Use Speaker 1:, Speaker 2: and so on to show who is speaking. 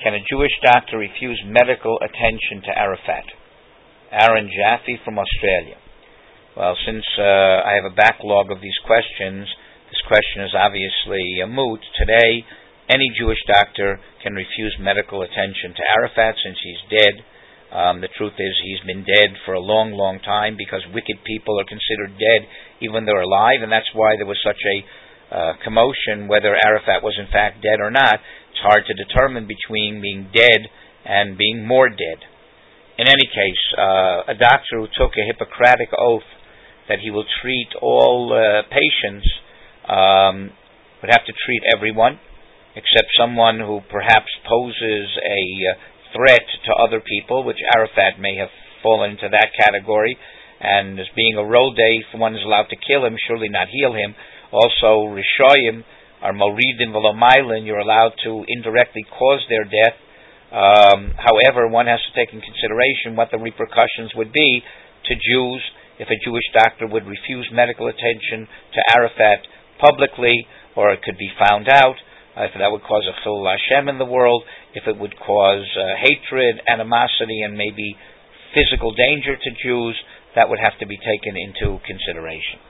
Speaker 1: Can a Jewish doctor refuse medical attention to Arafat? Aaron Jaffe from Australia. Well, since I have a backlog of these questions, this question is obviously a moot. Today, any Jewish doctor can refuse medical attention to Arafat since he's dead. The truth is he's been dead for a long, long time because wicked people are considered dead even though they're alive, and that's why there was such a commotion whether Arafat was in fact dead or not. It's hard to determine between being dead and being more dead. In any case, a doctor who took a Hippocratic oath that he will treat all patients would have to treat everyone except someone who perhaps poses a threat to other people, which Arafat may have fallen into that category, and as being a rodei, if one is allowed to kill him, surely not heal him. Also, Rishoyim are Moridim Velomailin, you're allowed to indirectly cause their death. However, one has to take in consideration what the repercussions would be to Jews if a Jewish doctor would refuse medical attention to Arafat publicly, or it could be found out. If that would cause a Chilul Hashem in the world, if it would cause hatred, animosity, and maybe physical danger to Jews, that would have to be taken into consideration.